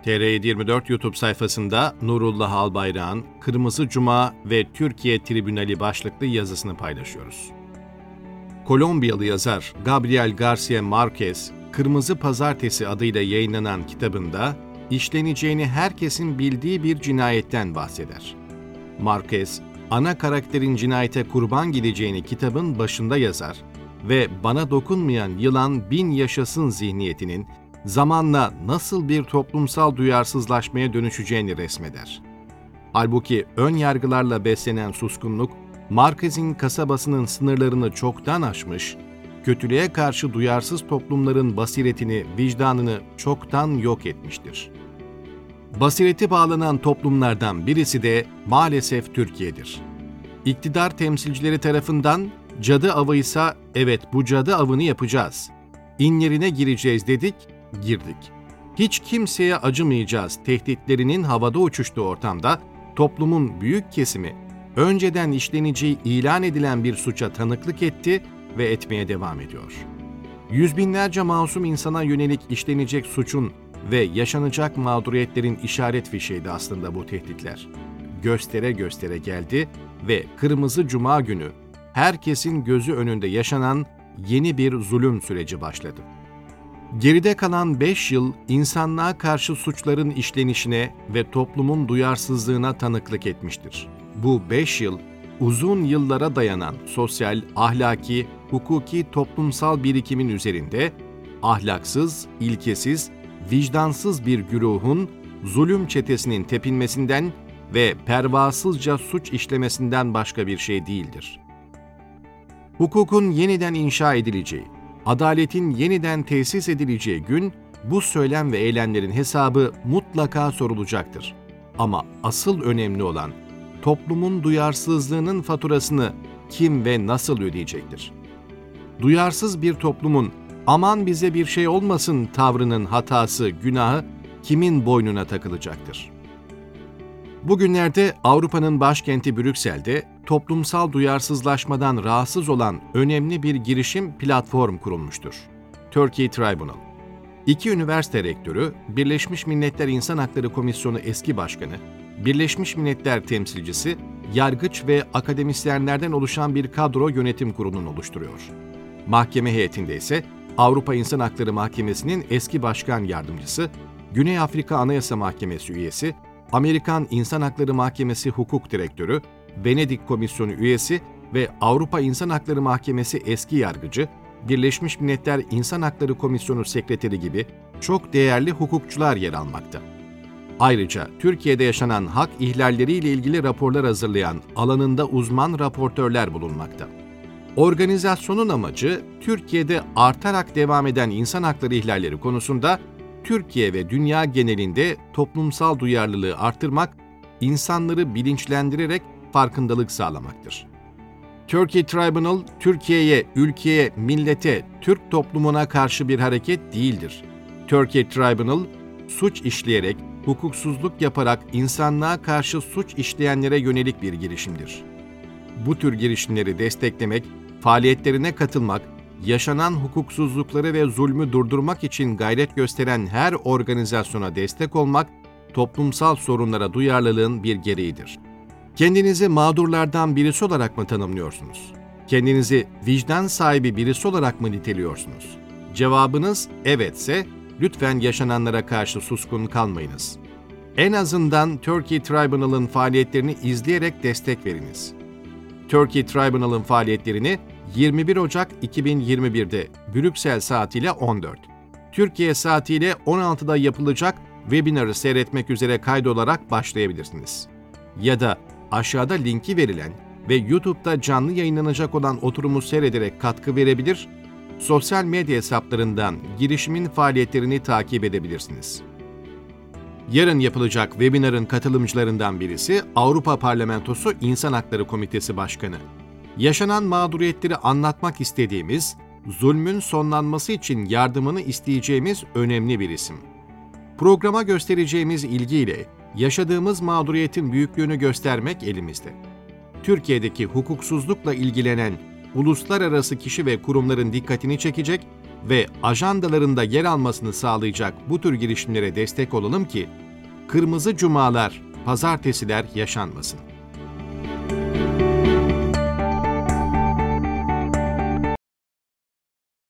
TR24 YouTube sayfasında Nurullah Albayrak'ın Kırmızı Cuma ve Türkiye Tribünali başlıklı yazısını paylaşıyoruz. Kolombiyalı yazar Gabriel Garcia Marquez, Kırmızı Pazartesi adıyla yayınlanan kitabında işleneceğini herkesin bildiği bir cinayetten bahseder. Marquez, ana karakterin cinayete kurban gideceğini kitabın başında yazar ve bana dokunmayan yılan bin yaşasın zihniyetinin zamanla nasıl bir toplumsal duyarsızlaşmaya dönüşeceğini resmeder. Halbuki ön yargılarla beslenen suskunluk, Marquez'in kasabasının sınırlarını çoktan aşmış, kötülüğe karşı duyarsız toplumların basiretini, vicdanını çoktan yok etmiştir. Basireti bağlanan toplumlardan birisi de maalesef Türkiye'dir. İktidar temsilcileri tarafından cadı avıysa evet bu cadı avını yapacağız, İnlerine gireceğiz dedik, girdik. Hiç kimseye acımayacağız tehditlerinin havada uçuştuğu ortamda toplumun büyük kesimi önceden işleneceği ilan edilen bir suça tanıklık etti ve etmeye devam ediyor. Yüz binlerce masum insana yönelik işlenecek suçun ve yaşanacak mağduriyetlerin işaret fişeğiydi aslında bu tehditler. Göstere göstere geldi ve Kırmızı Cuma günü herkesin gözü önünde yaşanan yeni bir zulüm süreci başladı. Geride kalan 5 yıl insanlığa karşı suçların işlenişine ve toplumun duyarsızlığına tanıklık etmiştir. Bu 5 yıl uzun yıllara dayanan sosyal, ahlaki, hukuki toplumsal birikimin üzerinde ahlaksız, ilkesiz, vicdansız bir güruhun zulüm çetesinin tepinmesinden ve pervasızca suç işlemesinden başka bir şey değildir. Hukukun yeniden inşa edileceği, adaletin yeniden tesis edileceği gün bu söylem ve eylemlerin hesabı mutlaka sorulacaktır. Ama asıl önemli olan toplumun duyarsızlığının faturasını kim ve nasıl ödeyecektir? Duyarsız bir toplumun aman bize bir şey olmasın tavrının hatası, günahı kimin boynuna takılacaktır? Bugünlerde Avrupa'nın başkenti Brüksel'de toplumsal duyarsızlaşmadan rahatsız olan önemli bir girişim platform kurulmuştur. Turkey Tribunal. 2 üniversite rektörü, Birleşmiş Milletler İnsan Hakları Komisyonu eski başkanı, Birleşmiş Milletler temsilcisi, yargıç ve akademisyenlerden oluşan bir kadro yönetim kurulunu oluşturuyor. Mahkeme heyetinde ise Avrupa İnsan Hakları Mahkemesi'nin eski başkan yardımcısı, Güney Afrika Anayasa Mahkemesi üyesi, Amerikan İnsan Hakları Mahkemesi hukuk direktörü, Venedik Komisyonu üyesi ve Avrupa İnsan Hakları Mahkemesi eski yargıcı, Birleşmiş Milletler İnsan Hakları Komisyonu sekreteri gibi çok değerli hukukçular yer almakta. Ayrıca Türkiye'de yaşanan hak ihlalleriyle ilgili raporlar hazırlayan alanında uzman raportörler bulunmakta. Organizasyonun amacı Türkiye'de artarak devam eden insan hakları ihlalleri konusunda Türkiye ve dünya genelinde toplumsal duyarlılığı artırmak, insanları bilinçlendirerek farkındalık sağlamaktır. Turkey Tribunal, Türkiye'ye, ülkeye, millete, Türk toplumuna karşı bir hareket değildir. Turkey Tribunal, suç işleyerek, hukuksuzluk yaparak insanlığa karşı suç işleyenlere yönelik bir girişimdir. Bu tür girişimleri desteklemek, faaliyetlerine katılmak, yaşanan hukuksuzlukları ve zulmü durdurmak için gayret gösteren her organizasyona destek olmak, toplumsal sorunlara duyarlılığın bir gereğidir. Kendinizi mağdurlardan birisi olarak mı tanımlıyorsunuz? Kendinizi vicdan sahibi birisi olarak mı niteliyorsunuz? Cevabınız evetse, lütfen yaşananlara karşı suskun kalmayınız. En azından Turkey Tribunal'ın faaliyetlerini izleyerek destek veriniz. Turkey Tribunal'ın faaliyetlerini 21 Ocak 2021'de Brüksel saatiyle 14, Türkiye saatiyle 16'da yapılacak webinarı seyretmek üzere kaydolarak başlayabilirsiniz. Ya da aşağıda linki verilen ve YouTube'da canlı yayınlanacak olan oturumu seyrederek katkı verebilir, sosyal medya hesaplarından girişimin faaliyetlerini takip edebilirsiniz. Yarın yapılacak webinarın katılımcılarından birisi Avrupa Parlamentosu İnsan Hakları Komitesi Başkanı. Yaşanan mağduriyetleri anlatmak istediğimiz, zulmün sonlanması için yardımını isteyeceğimiz önemli bir isim. Programa göstereceğimiz ilgiyle yaşadığımız mağduriyetin büyüklüğünü göstermek elimizde. Türkiye'deki hukuksuzlukla ilgilenen uluslararası kişi ve kurumların dikkatini çekecek ve ajandalarında yer almasını sağlayacak bu tür girişimlere destek olalım ki kırmızı cumalar, pazartesiler yaşanmasın.